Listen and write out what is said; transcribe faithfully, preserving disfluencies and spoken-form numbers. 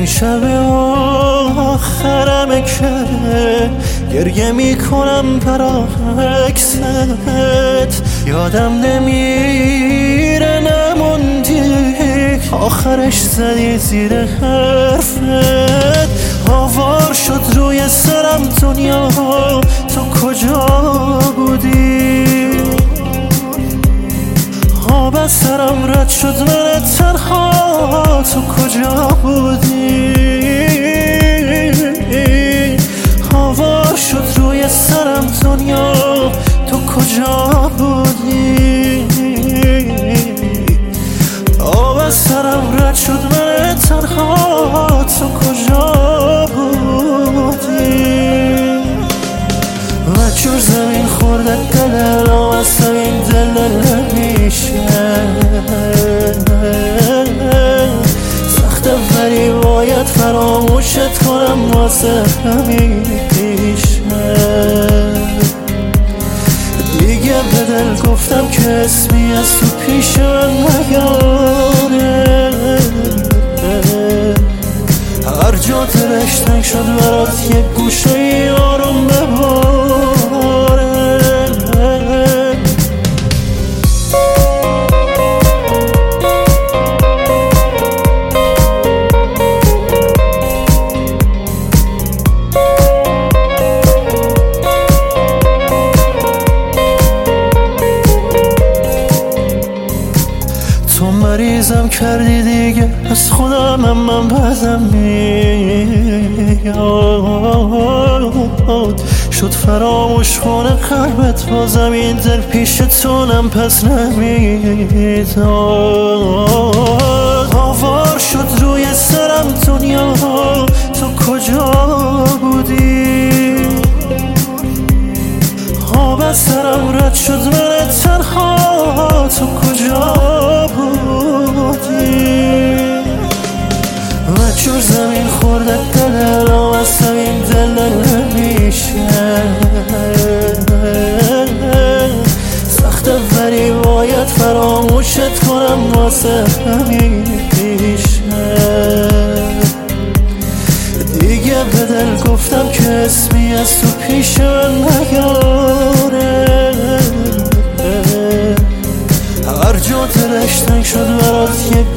این شب آخرمه که گریه میکنم برا عکست. یادم نمیره نموندی آخرش زدی زیر حرفت. آوار شد روی سرم دنیا، تو کجا بودی؟ آب از سرم رد شد من تنها، تو کجا بودی؟ آوار شد روی سرم دنیا، تو کجا بودی؟ آب از سرم رد شد من تنها، تو کجا بودی؟ و جور زمین خورده دلم از زمین دل نمیشه. سخته ولی باید فراموشت کنم واسه همیشه. دیگه به دل گفتم که اسمی از تو پیش من نیاره. هر جا دلش تنگ شد برات یک گوشه ای آروم بباره. تو مریضم کردی دیگه از خودم هم من بدم میاد. شد فراموش کنه قلبت بازم این دل پیش تونم پس نمیداد. آوار شد روی سرم دنیا، تو کجا بودی؟ آب از سرم رد شد من تنها، تو کجا بودی؟ و جور زمین خورده دلم از زمین دل نمیشه. سخته ولی باید فراموشت کنم واسه همیشه. دیگه به دل گفتم که اسمی از تو پیش من نیاره. هر جا دلش تنگ شد برات یک